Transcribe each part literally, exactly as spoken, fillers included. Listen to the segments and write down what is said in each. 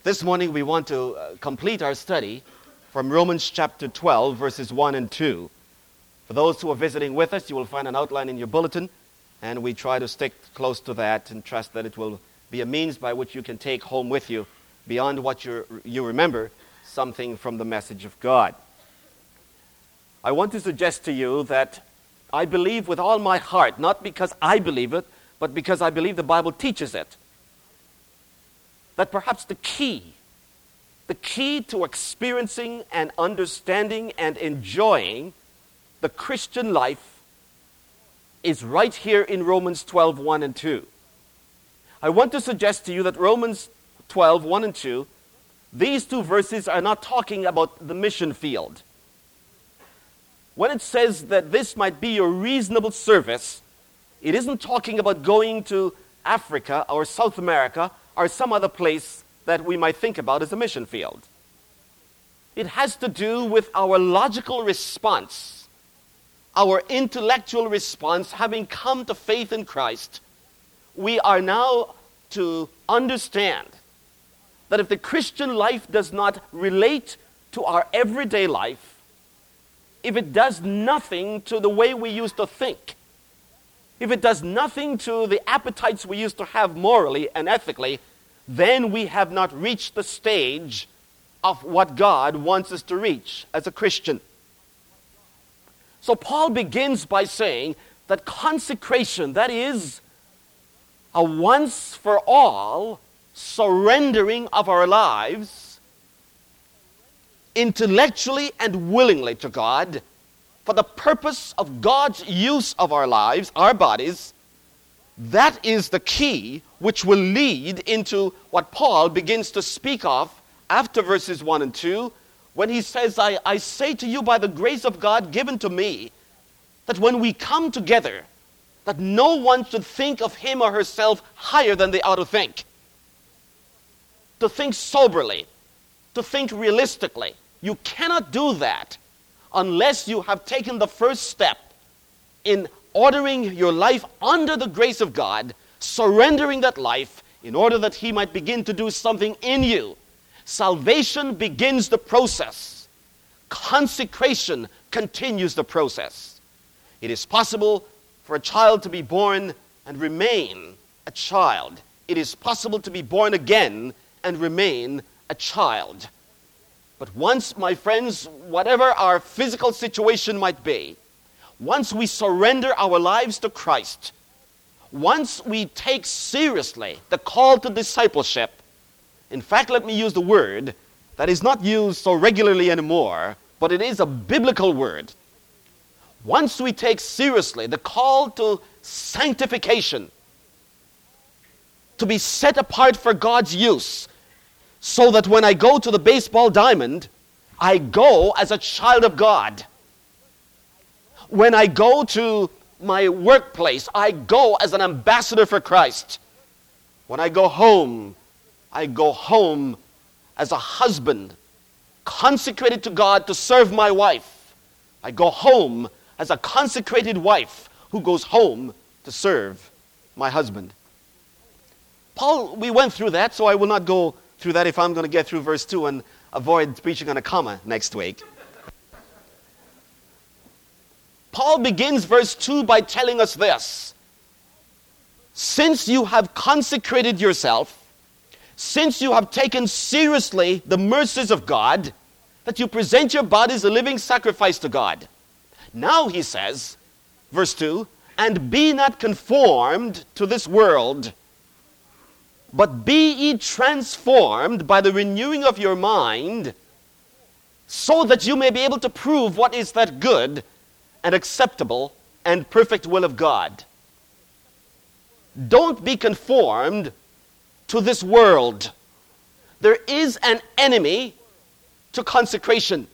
This morning we want to uh, complete our study from Romans chapter twelve, verses one and two. For those who are visiting with us, you will find an outline in your bulletin, and we try to stick close to that and trust that it will be a means by which you can take home with you, beyond what you you remember, something from the message of God. I want to suggest to you that I believe with all my heart, not because I believe it, but because I believe the Bible teaches it, that perhaps the key, the key to experiencing and understanding and enjoying the Christian life is right here in Romans twelve, one and two. I want to suggest to you that Romans twelve, one and two, these two verses are not talking about the mission field. When it says that this might be your reasonable service, it isn't talking about going to Africa or South America or some other place that we might think about as a mission field. It has to do with our logical response, our intellectual response, having come to faith in Christ. We are now to understand that if the Christian life does not relate to our everyday life, if it does nothing to the way we used to think, if it does nothing to the appetites we used to have morally and ethically, then we have not reached the stage of what God wants us to reach as a Christian. So Paul begins by saying that consecration, that is a once for all surrendering of our lives intellectually and willingly to God for the purpose of God's use of our lives, our bodies, that is the key which will lead into what Paul begins to speak of after verses one and two, when he says, I, I say to you by the grace of God given to me, that when we come together, that no one should think of him or herself higher than they ought to think. To think soberly, to think realistically. You cannot do that unless you have taken the first step in ordering your life under the grace of God, surrendering that life in order that he might begin to do something in you. Salvation begins the process. Consecration continues the process. It is possible for a child to be born and remain a child. It is possible to be born again and remain a child. But once, my friends, whatever our physical situation might be, once we surrender our lives to Christ, once we take seriously the call to discipleship, in fact, let me use the word that is not used so regularly anymore, but it is a biblical word. Once we take seriously the call to sanctification, to be set apart for God's use, so that when I go to the baseball diamond, I go as a child of God. When I go to my workplace, I go as an ambassador for Christ. When I go home, I go home as a husband, consecrated to God to serve my wife. I go home as a consecrated wife who goes home to serve my husband. Paul, we went through that, so I will not go through that if I'm going to get through verse two and avoid preaching on a comma next week. Paul begins verse two by telling us this. Since you have consecrated yourself, since you have taken seriously the mercies of God, that you present your bodies a living sacrifice to God. Now, he says, verse two, and be not conformed to this world, but be ye transformed by the renewing of your mind, so that you may be able to prove what is that good and acceptable and perfect will of God. Don't be conformed to this world. There is an enemy to consecration.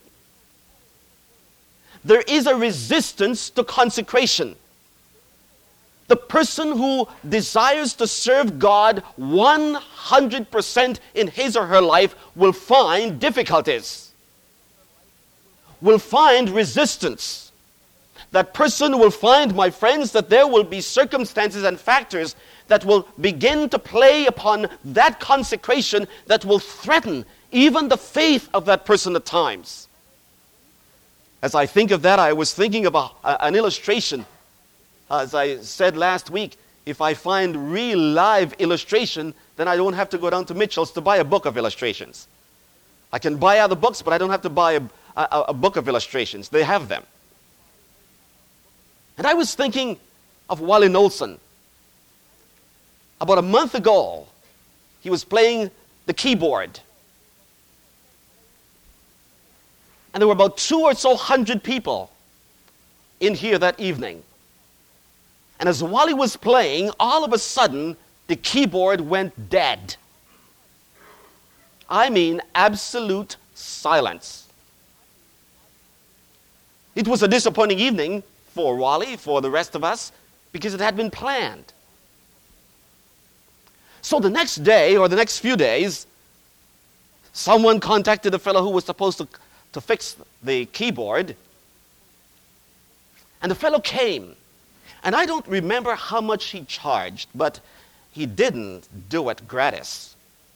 There is a resistance to consecration. The person who desires to serve God one hundred percent in his or her life will find difficulties, will find resistance. that person will find, my friends, that there will be circumstances and factors that will begin to play upon that consecration that will threaten even the faith of that person at times. As I think of that, I was thinking of a, a, an illustration. As I said last week, if I find real live illustration, then I don't have to go down to Mitchell's to buy a book of illustrations. I can buy other books, but I don't have to buy a, a, a book of illustrations. They have them. And I was thinking of Wally Nolson. About a month ago, he was playing the keyboard. And there were about two or so hundred people in here that evening. And as Wally was playing, all of a sudden, the keyboard went dead. I mean, absolute silence. It was a disappointing evening for Wally, for the rest of us, because it had been planned. So the next day, or the next few days, someone contacted the fellow who was supposed to, to fix the keyboard. And the fellow came. And I don't remember how much he charged, but he didn't do it gratis.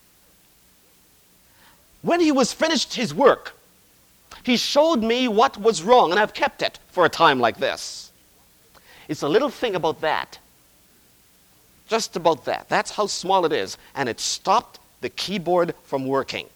When he was finished his work, he showed me what was wrong, and I've kept it for a time like this. It's a little thing about that. Just about that. That's how small it is. And it stopped the keyboard from working.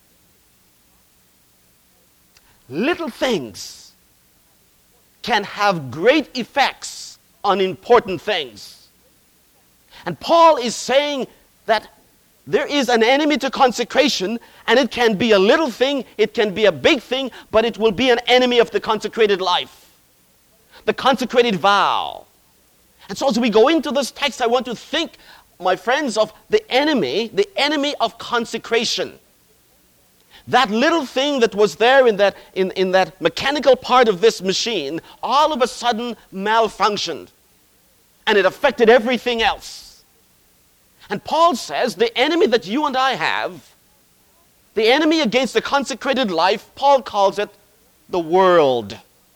Little things can have great effects on important things. And Paul is saying that there is an enemy to consecration, and it can be a little thing, it can be a big thing, but it will be an enemy of the consecrated life, the consecrated vow. And so as we go into this text, I want to think, my friends, of the enemy, the enemy of consecration. That little thing that was there in that, in, in that mechanical part of this machine, all of a sudden malfunctioned. And it affected everything else. And Paul says the enemy that you and I have, the enemy against the consecrated life, Paul calls it the world.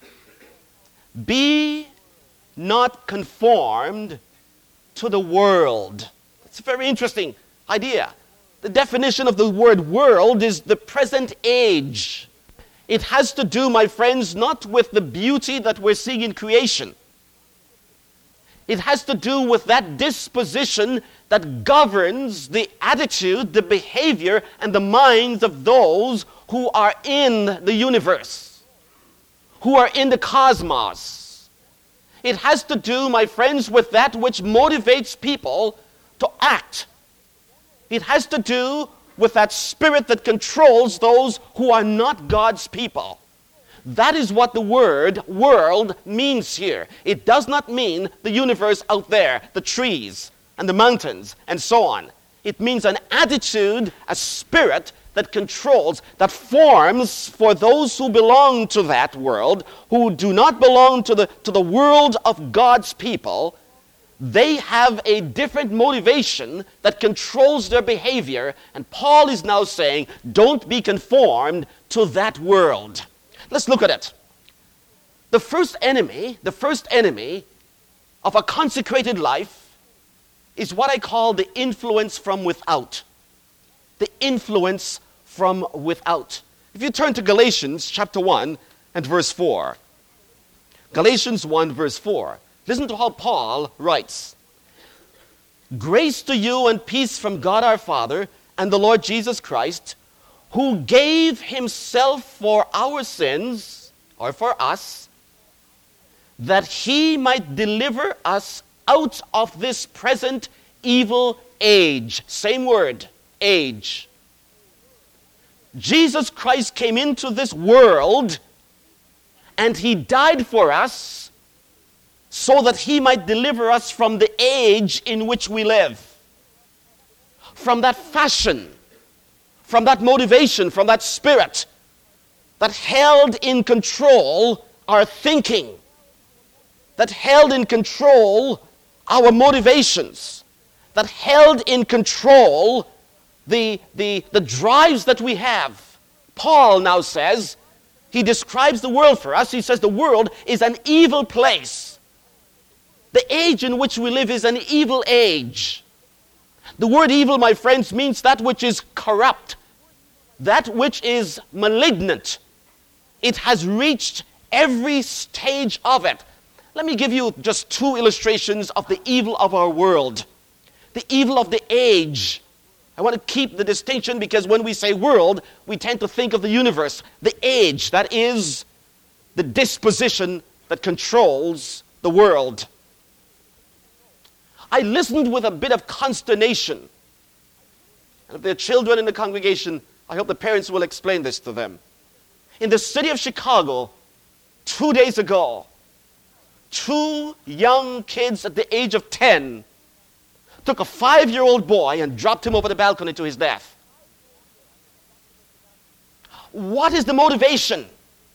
Be not conformed to the world. It's a very interesting idea. The definition of the word world is the present age. It has to do, my friends, not with the beauty that we're seeing in creation. It has to do with that disposition that governs the attitude, the behavior, and the minds of those who are in the universe, who are in the cosmos. It has to do, my friends, with that which motivates people to act. It has to do with that spirit that controls those who are not God's people. That is what the word world means here. It does not mean the universe out there, the trees and the mountains and so on. It means an attitude, a spirit that controls, that forms for those who belong to that world, who do not belong to the, to the world of God's people. They have a different motivation that controls their behavior. And Paul is now saying, don't be conformed to that world. Let's look at it. The first enemy, the first enemy of a consecrated life is what I call the influence from without. The influence from without. If you turn to Galatians chapter one and verse four. Galatians one verse four. Listen to how Paul writes. Grace to you and peace from God our Father and the Lord Jesus Christ, who gave himself for our sins, or for us, that he might deliver us out of this present evil age. Same word, age. Jesus Christ came into this world and he died for us so that he might deliver us from the age in which we live. From that fashion, from that motivation, from that spirit that held in control our thinking, that held in control our motivations, that held in control the, the, the drives that we have. Paul now says, he describes the world for us. He says the world is an evil place. The age in which we live is an evil age. The word evil, my friends, means that which is corrupt, that which is malignant. It has reached every stage of it. Let me give you just two illustrations of the evil of our world. The evil of the age. I want to keep the distinction because when we say world, we tend to think of the universe. The age, that is the disposition that controls the world. I listened with a bit of consternation. And if there are children in the congregation, I hope the parents will explain this to them. In the city of Chicago, two days ago, two young kids at the age of ten took a five-year-old boy and dropped him over the balcony to his death. What is the motivation?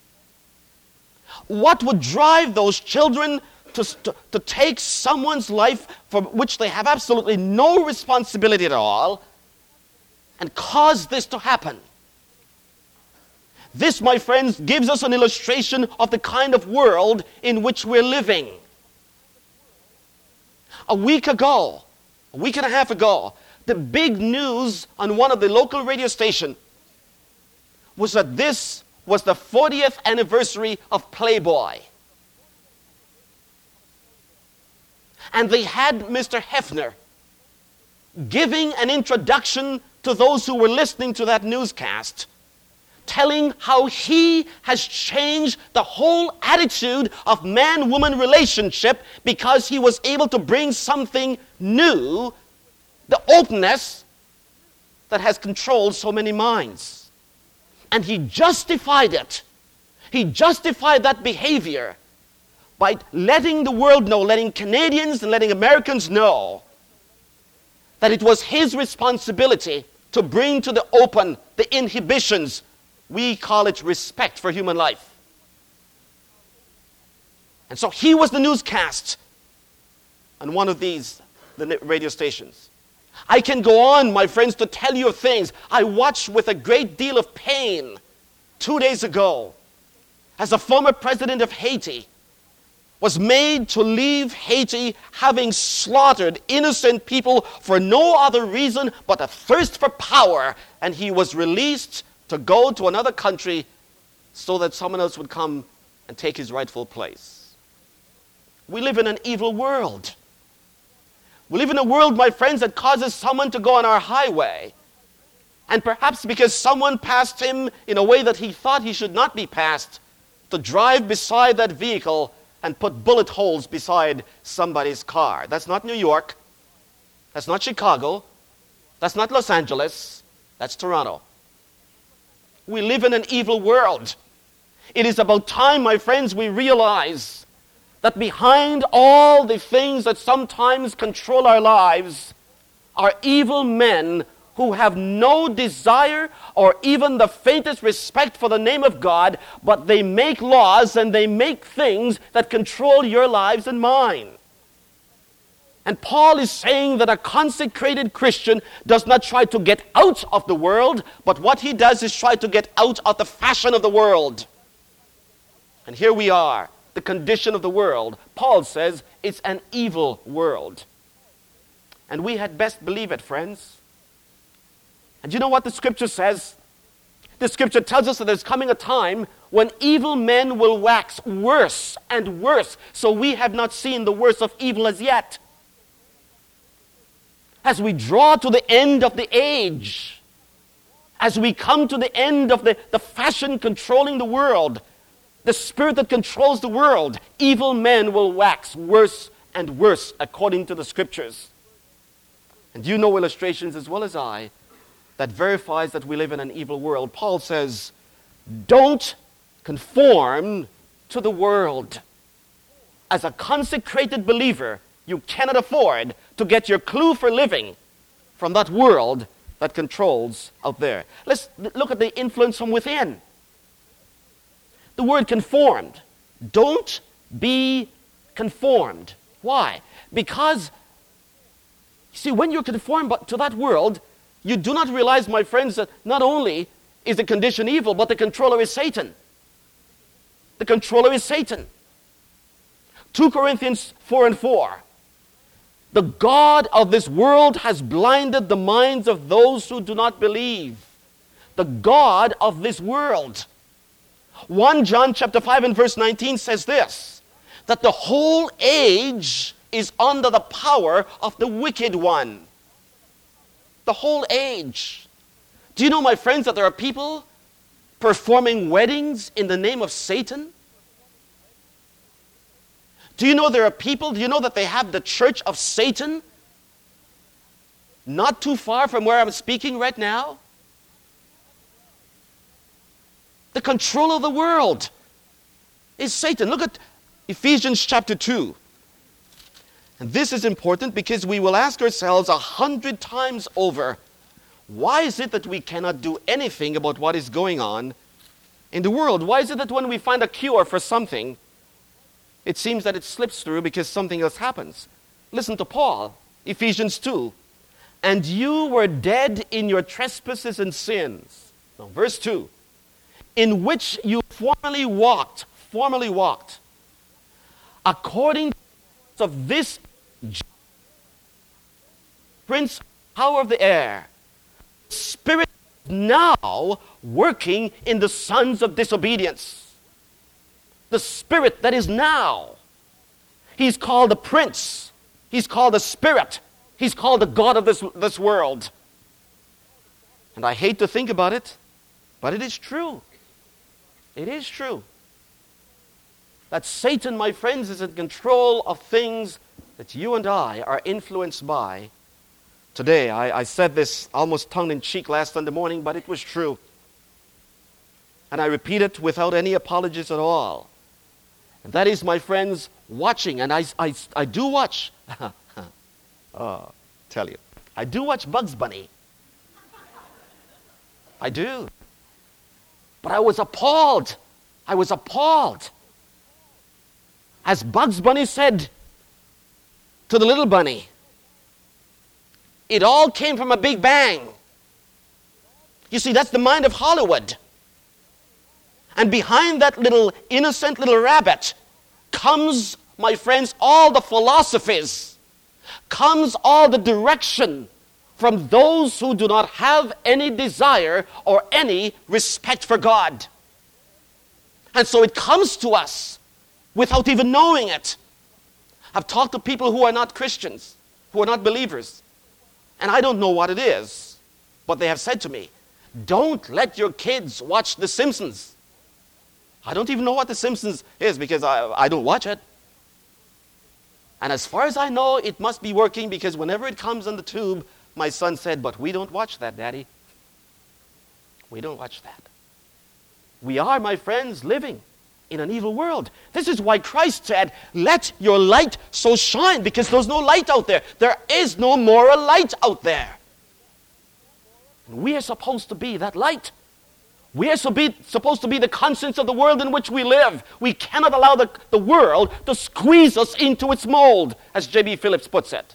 What would drive those children to, to, to take someone's life for which they have absolutely no responsibility at all and cause this to happen? This, my friends, gives us an illustration of the kind of world in which we're living. A week ago, a week and a half ago, the big news on one of the local radio stations was that this was the fortieth anniversary of Playboy. And they had Mister Hefner giving an introduction to those who were listening to that newscast, telling how he has changed the whole attitude of man-woman relationship because he was able to bring something new, the openness that has controlled so many minds. And he justified it. He justified that behavior by letting the world know, letting Canadians and letting Americans know that it was his responsibility to bring to the open the inhibitions. We call it respect for human life. And so he was the newscast on one of these the radio stations. I can go on, my friends, to tell you of things I watched with a great deal of pain two days ago as a former president of Haiti was made to leave Haiti having slaughtered innocent people for no other reason but a thirst for power, and he was released to go to another country so that someone else would come and take his rightful place. We live in an evil world. We live in a world, my friends, that causes someone to go on our highway, and perhaps because someone passed him in a way that he thought he should not be passed, to drive beside that vehicle and put bullet holes beside somebody's car. That's not New York. That's not Chicago. That's not Los Angeles. That's Toronto. We live in an evil world. It is about time, my friends, we realize that behind all the things that sometimes control our lives are evil men who have no desire or even the faintest respect for the name of God, but they make laws and they make things that control your lives and mine. And Paul is saying that a consecrated Christian does not try to get out of the world, but what he does is try to get out of the fashion of the world. And here we are, the condition of the world. Paul says it's an evil world. And we had best believe it, friends. And you know what the scripture says? The scripture tells us that there's coming a time when evil men will wax worse and worse. So we have not seen the worst of evil as yet. As we draw to the end of the age, as we come to the end of the, the fashion controlling the world, the spirit that controls the world, evil men will wax worse and worse according to the scriptures. And you know illustrations as well as I that verifies that we live in an evil world. Paul says, don't conform to the world. As a consecrated believer, you cannot afford to get your clue for living from that world that controls out there. Let's look at the influence from within. The word conformed. Don't be conformed. Why? Because, you see, when you're conformed to that world, you do not realize, my friends, that not only is the condition evil, but the controller is Satan. The controller is Satan. Second Corinthians four and four. The God of this world has blinded the minds of those who do not believe. The God of this world. First John chapter five and verse nineteen says this, that the whole age is under the power of the wicked one. The whole age. Do you know, my friends, that there are people performing weddings in the name of Satan? Do you know there are people, do you know that they have the church of Satan not too far from where I'm speaking right now? The control of the world is Satan. Look at Ephesians chapter two. And this is important because we will ask ourselves a hundred times over, why is it that we cannot do anything about what is going on in the world? Why is it that when we find a cure for something, it seems that it slips through because something else happens? Listen to Paul, Ephesians two. And you were dead in your trespasses and sins. Now, verse two. In which you formerly walked, formerly walked, according to of this prince, power of the air, spirit now working in the sons of disobedience. The spirit that is now. He's called the prince. He's called the spirit. He's called the God of this, this world. And I hate to think about it, but it is true. It is true. That Satan, my friends, is in control of things that you and I are influenced by. Today, I, I said this almost tongue-in-cheek last Sunday morning, but it was true. And I repeat it without any apologies at all. And that is, my friends, watching. And I, I, I do watch. Oh, tell you. I do watch Bugs Bunny. I do. But I was appalled. I was appalled. As Bugs Bunny said to the little bunny, it all came from a big bang. You see, that's the mind of Hollywood. And behind that little innocent little rabbit comes, my friends, all the philosophies, comes all the direction from those who do not have any desire or any respect for God. And so it comes to us without even knowing it. I've talked to people who are not Christians, who are not believers, and I don't know what it is, but they have said to me, don't let your kids watch The Simpsons. I don't even know what The Simpsons is because I, I don't watch it. And as far as I know, it must be working because whenever it comes on the tube, my son said, but we don't watch that, Daddy. We don't watch that. We are, my friends, living in an evil world. This is why Christ said, let your light so shine, because there's no light out there. There is no moral light out there. And we are supposed to be that light. We are so be, supposed to be the conscience of the world in which we live. We cannot allow the, the world to squeeze us into its mold, as J B Phillips puts it.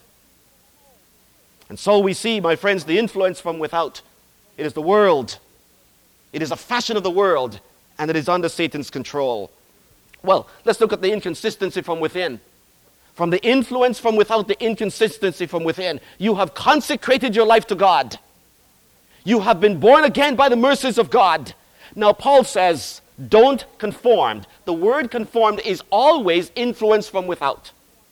And so we see, my friends, the influence from without. It is the world. It is a fashion of the world, and it is under Satan's control. Well, let's look at the inconsistency from within. From the influence from without, the inconsistency from within. You have consecrated your life to God. You have been born again by the mercies of God. Now, Paul says, don't conform. The word conformed is always influence from without.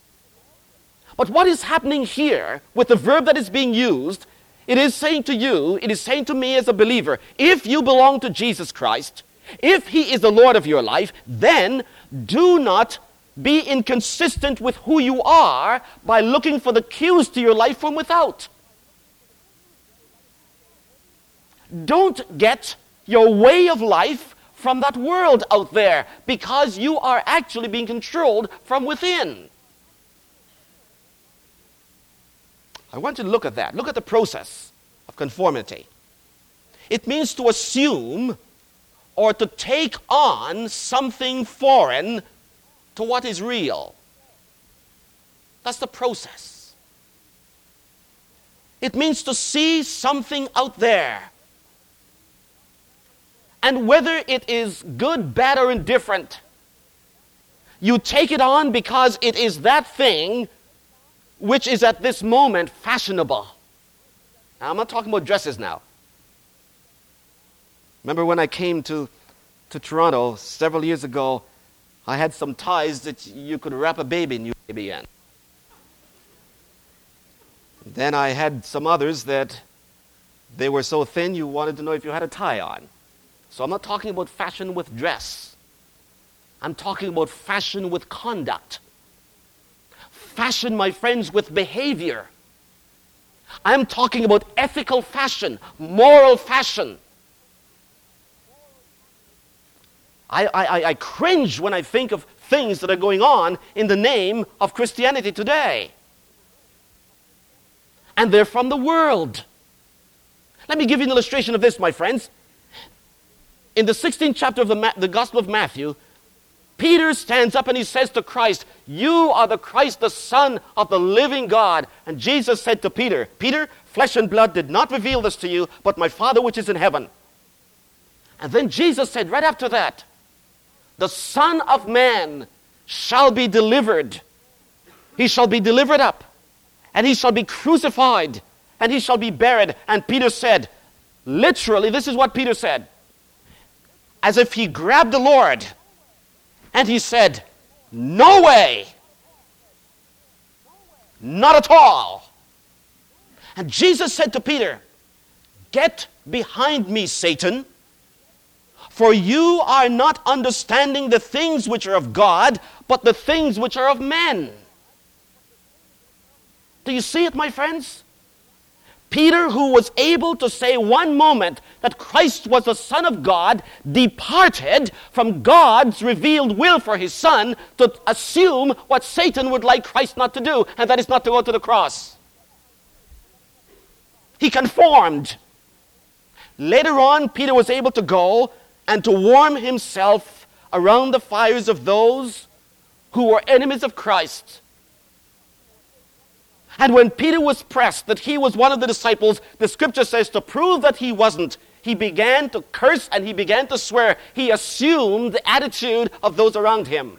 But what is happening here with the verb that is being used, it is saying to you, it is saying to me as a believer, if you belong to Jesus Christ, if He is the Lord of your life, then do not be inconsistent with who you are by looking for the cues to your life from without. Don't get your way of life from that world out there, because you are actually being controlled from within. I want you to look at that. Look at the process of conformity. It means to assume or to take on something foreign to what is real. That's the process. It means to see something out there. And whether it is good, bad, or indifferent, You take it on because it is that thing which is at this moment fashionable. Now, I'm not talking about dresses now. Remember when I came to, to Toronto several years ago, I had some ties that you could wrap a baby, new baby in. Then I had some others that they were so thin you wanted to know if you had a tie on. So I'm not talking about fashion with dress. I'm talking about fashion with conduct. Fashion, my friends, with behavior. I'm talking about ethical fashion, moral fashion. I, I, I cringe when I think of things that are going on in the name of Christianity today. And they're from the world. Let me give you an illustration of this, my friends. In the sixteenth chapter of the, Ma- the Gospel of Matthew, Peter stands up and he says to Christ, "You are the Christ, the Son of the living God." And Jesus said to Peter, "Peter, flesh and blood did not reveal this to you, but my Father which is in heaven." And then Jesus said right after that, "The Son of Man shall be delivered. He shall be delivered up, and he shall be crucified, and he shall be buried." And Peter said, literally, this is what Peter said, as if he grabbed the Lord, and he said, "No way. Not at all." And Jesus said to Peter, "Get behind me, Satan, for you are not understanding the things which are of God, but the things which are of men." Do you see it, my friends? Peter, who was able to say one moment that Christ was the Son of God, departed from God's revealed will for his Son to assume what Satan would like Christ not to do, and that is not to go to the cross. He conformed. Later on, Peter was able to go and to warm himself around the fires of those who were enemies of Christ. And when Peter was pressed that he was one of the disciples, the scripture says to prove that he wasn't, he began to curse and he began to swear. He assumed the attitude of those around him.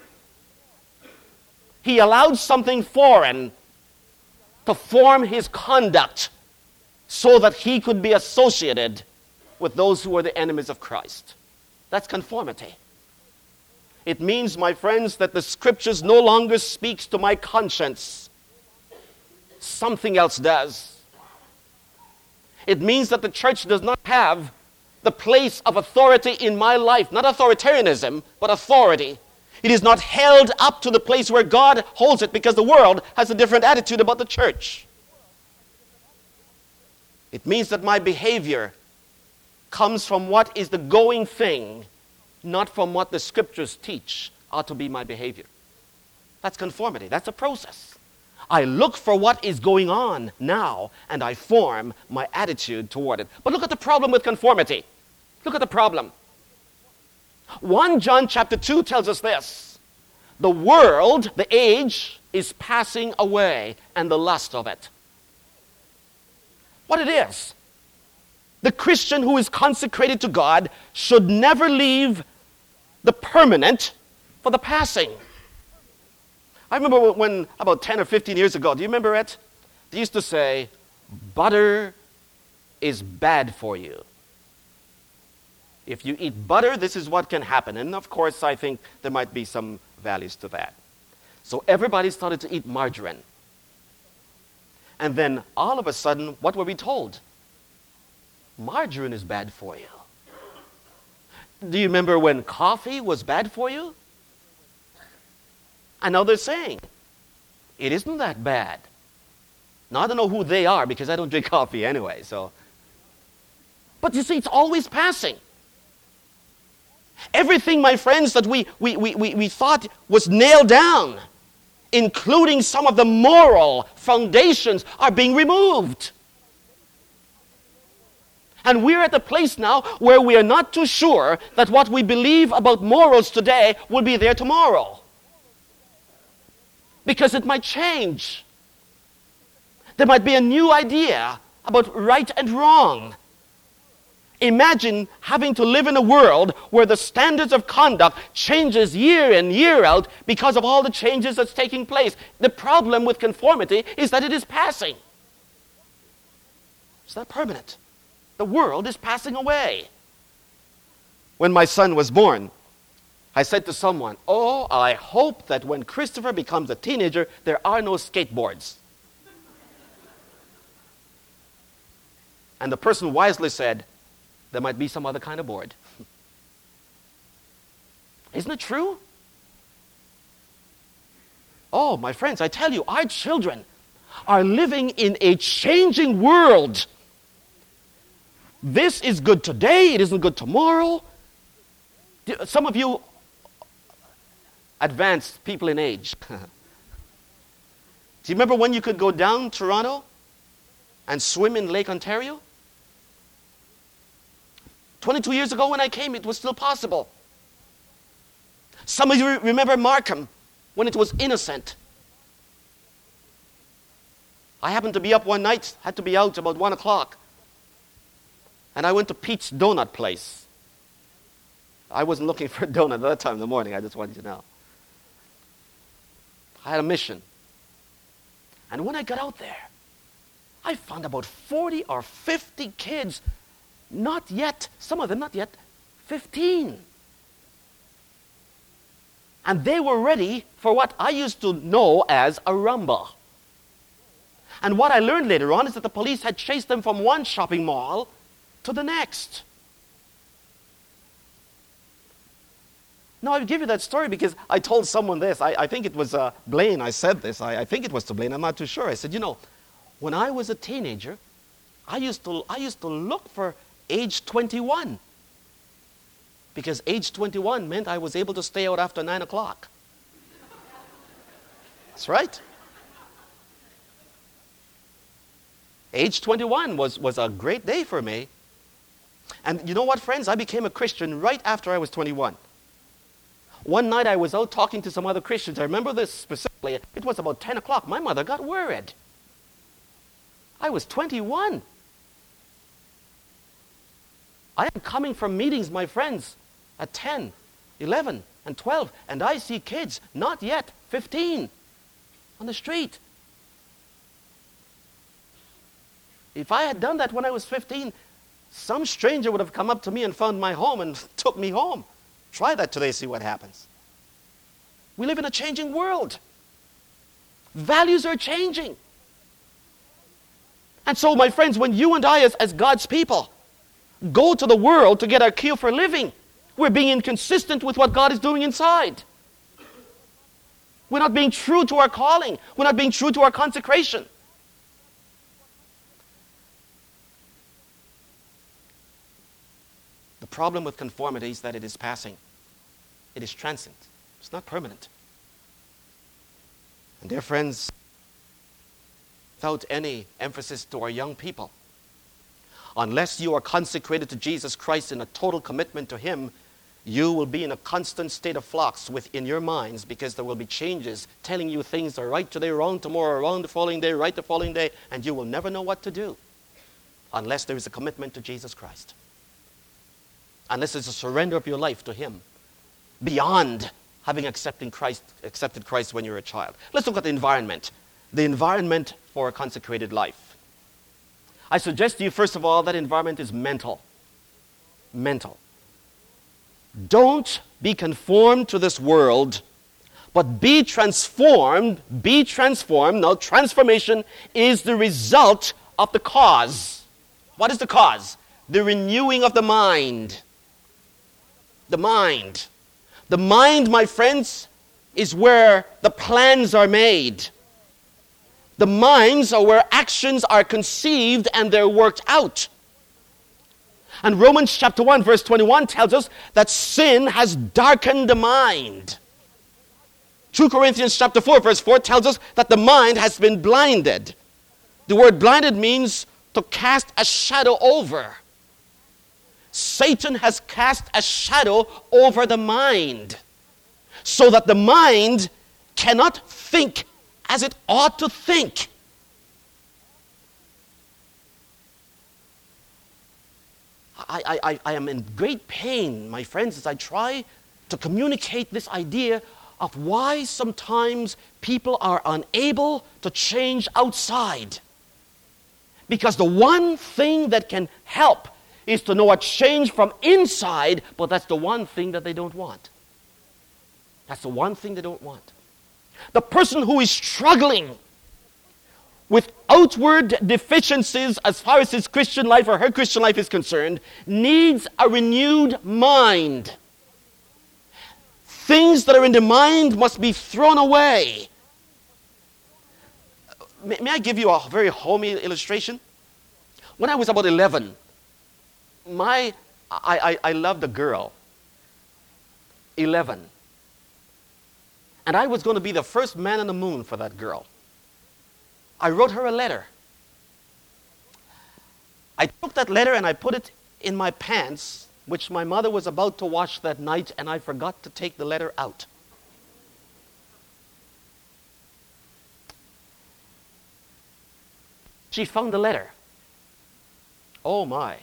He allowed something foreign to form his conduct so that he could be associated with those who were the enemies of Christ. That's conformity. It means, my friends, that the scriptures no longer speaks to my conscience. Something else does. It means that the church does not have the place of authority in my life. Not authoritarianism, but authority. It is not held up to the place where God holds it, because the world has a different attitude about the church. It means that my behavior comes from what is the going thing, not from what the scriptures teach ought to be my behavior. That's conformity. That's a process. I look for what is going on now, and I form my attitude toward it. But look at the problem with conformity. Look at the problem. First John chapter two tells us this: the world, the age, is passing away, and the lust of it. What it is. The Christian who is consecrated to God should never leave the permanent for the passing. I remember when, about ten or fifteen years ago, do you remember it? They used to say, butter is bad for you. If you eat butter, this is what can happen. And of course, I think there might be some values to that. So everybody started to eat margarine. And then all of a sudden, what were we told? Margarine is bad for you. Do you remember when coffee was bad for you? And now they're saying, it isn't that bad. Now, I don't know who they are because I don't drink coffee anyway. So, but you see, it's always passing. Everything, my friends, that we, we, we, we, we thought was nailed down, including some of the moral foundations, are being removed. And we're at the place now where we are not too sure that what we believe about morals today will be there tomorrow. Because it might change. There might be a new idea about right and wrong. Imagine having to live in a world where the standards of conduct changes year in, year out because of all the changes that's taking place. The problem with conformity is that it is passing. It's not permanent. The world is passing away. When my son was born, I said to someone, oh, I hope that when Christopher becomes a teenager, there are no skateboards. And the person wisely said, there might be some other kind of board. Isn't it true? Oh, my friends, I tell you, our children are living in a changing world. This is good today, it isn't good tomorrow. Some of you advanced people in age. Do you remember when you could go down Toronto and swim in Lake Ontario? twenty-two years ago when I came, it was still possible. Some of you remember Markham when it was innocent. I happened to be up one night, had to be out about one o'clock. And I went to Pete's Donut Place. I wasn't looking for a donut at that time in the morning, I just wanted you to know. I had a mission. And when I got out there, I found about forty or fifty kids, not yet, some of them not yet, fifteen. And they were ready for what I used to know as a rumba. And what I learned later on is that the police had chased them from one shopping mall to the next. Now, I give you that story because I told someone this. I, I think it was uh, Blaine. I said this. I, I think it was to Blaine. I'm not too sure. I said, you know, when I was a teenager, I used to, I used to look for age twenty-one. Because age twenty-one meant I was able to stay out after nine o'clock. That's right. Age twenty-one was, was a great day for me. And you know what, friends? I became a Christian right after I was twenty-one. One night I was out talking to some other Christians. I remember this specifically. It was about ten o'clock. My mother got worried. I was twenty-one. I am coming from meetings, my friends, at ten, eleven, and twelve, and I see kids, not yet fifteen, on the street. If I had done that when I was fifteen, some stranger would have come up to me and found my home and took me home. Try that today, see what happens. We live in a changing world. Values are changing. And so, my friends, when you and I, as, as God's people, go to the world to get our cue for living, we're being inconsistent with what God is doing inside. We're not being true to our calling. We're not being true to our consecration. The problem with conformity is that it is passing. It is transient. It's not permanent. And dear friends, without any emphasis to our young people, unless you are consecrated to Jesus Christ in a total commitment to Him, you will be in a constant state of flux within your minds, because there will be changes telling you things are right today, wrong tomorrow, wrong the following day, right the following day, and you will never know what to do unless there is a commitment to Jesus Christ. Unless it's a surrender of your life to Him beyond having accepted Christ, accepted Christ when you're a child. Let's look at the environment. The environment for a consecrated life. I suggest to you, first of all, that environment is mental. Mental. Don't be conformed to this world, but be transformed. Be transformed. Now, transformation is the result of the cause. What is the cause? The renewing of the mind. The mind. The mind, my friends, is where the plans are made. The minds are where actions are conceived and they're worked out. And Romans chapter one verse twenty-one tells us that sin has darkened the mind. Second Corinthians chapter four verse four tells us that the mind has been blinded. The word blinded means to cast a shadow over. Satan has cast a shadow over the mind so that the mind cannot think as it ought to think. I, I, I am in great pain, my friends, as I try to communicate this idea of why sometimes people are unable to change outside. Because the one thing that can help is to know a change from inside, but that's the one thing that they don't want. That's the one thing they don't want. The person who is struggling with outward deficiencies as far as his Christian life or her Christian life is concerned needs a renewed mind. Things that are in the mind must be thrown away. May, may I give you a very homey illustration? When I was about eleven, my I, I, I loved a girl. eleven. And I was going to be the first man on the moon for that girl. I wrote her a letter. I took that letter and I put it in my pants, which my mother was about to wash that night, and I forgot to take the letter out. She found the letter. Oh my.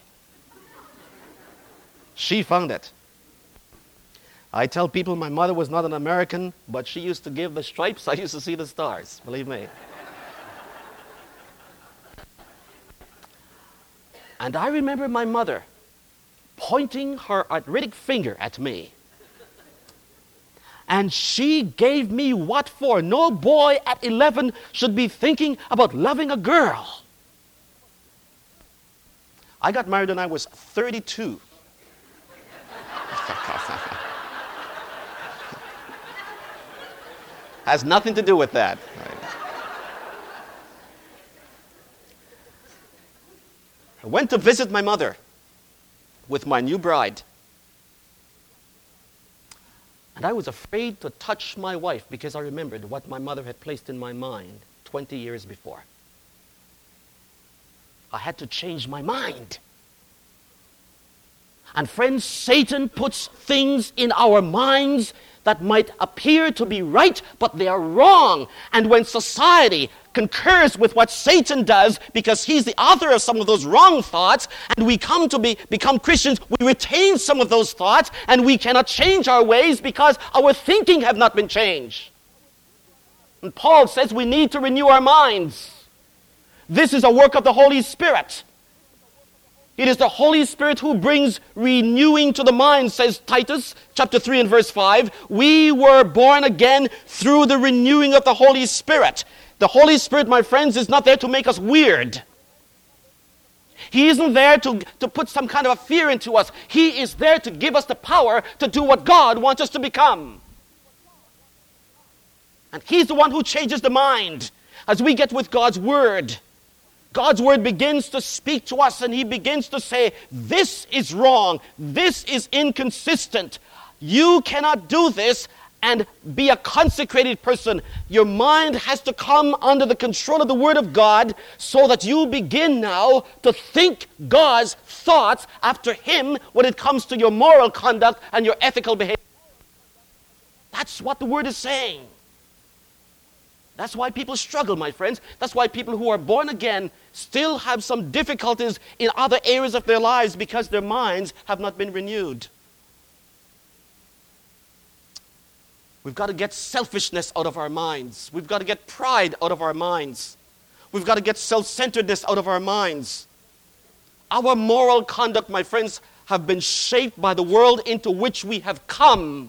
She found it. I tell people my mother was not an American, but she used to give the stripes. I used to see the stars, believe me. And I remember my mother pointing her arthritic finger at me. And she gave me what for. No boy at eleven should be thinking about loving a girl. I got married when I was thirty-two. Has nothing to do with that. I went to visit my mother with my new bride. And I was afraid to touch my wife because I remembered what my mother had placed in my mind twenty years before. I had to change my mind. And friends, Satan puts things in our minds that might appear to be right, but they are wrong. And when society concurs with what Satan does, because he's the author of some of those wrong thoughts, and we come to be, become Christians, we retain some of those thoughts, and we cannot change our ways because our thinking have not been changed. And Paul says we need to renew our minds. This is a work of the Holy Spirit. It is the Holy Spirit who brings renewing to the mind, says Titus chapter three and verse five. We were born again through the renewing of the Holy Spirit. The Holy Spirit, my friends, is not there to make us weird. He isn't there to, to put some kind of a fear into us. He is there to give us the power to do what God wants us to become. And He's the one who changes the mind as we get with God's Word. God's Word begins to speak to us, and He begins to say, this is wrong, this is inconsistent. You cannot do this and be a consecrated person. Your mind has to come under the control of the Word of God so that you begin now to think God's thoughts after Him when it comes to your moral conduct and your ethical behavior. That's what the Word is saying. That's why people struggle, my friends. That's why people who are born again still have some difficulties in other areas of their lives because their minds have not been renewed. We've got to get selfishness out of our minds. We've got to get pride out of our minds. We've got to get self-centeredness out of our minds. Our moral conduct, my friends, have been shaped by the world into which we have come.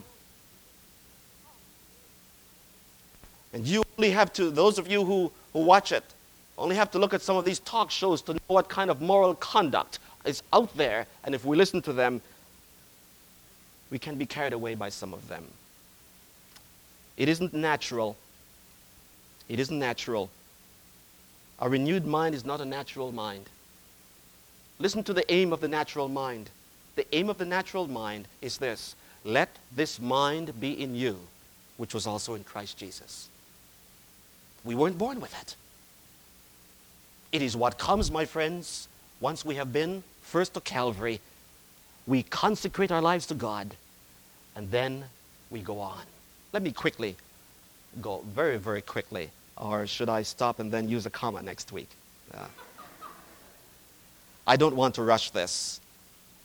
And you only have to, those of you who, who watch it, only have to look at some of these talk shows to know what kind of moral conduct is out there. And if we listen to them, we can be carried away by some of them. It isn't natural. It isn't natural. A renewed mind is not a natural mind. Listen to the aim of the natural mind. The aim of the natural mind is this: let this mind be in you, which was also in Christ Jesus. We weren't born with it. It is what comes, my friends, once we have been first to Calvary. We consecrate our lives to God, and then we go on. Let me quickly go, very, very quickly. Or should I stop and then use a comma next week? Yeah. I don't want to rush this.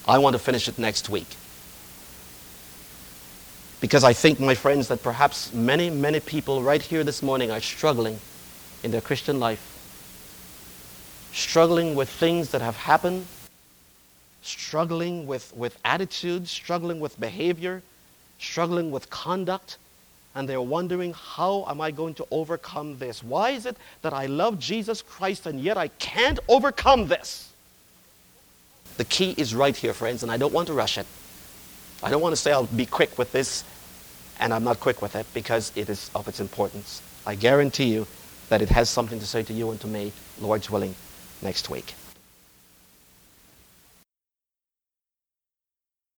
I want to finish it next week. Because I think, my friends, that perhaps many, many people right here this morning are struggling in their Christian life. Struggling with things that have happened. Struggling with, with attitudes. Struggling with behavior. Struggling with conduct. And they're wondering, how am I going to overcome this? Why is it that I love Jesus Christ and yet I can't overcome this? The key is right here, friends, and I don't want to rush it. I don't want to say I'll be quick with this, and I'm not quick with it because it is of its importance. I guarantee you that it has something to say to you and to me, Lord's willing, next week.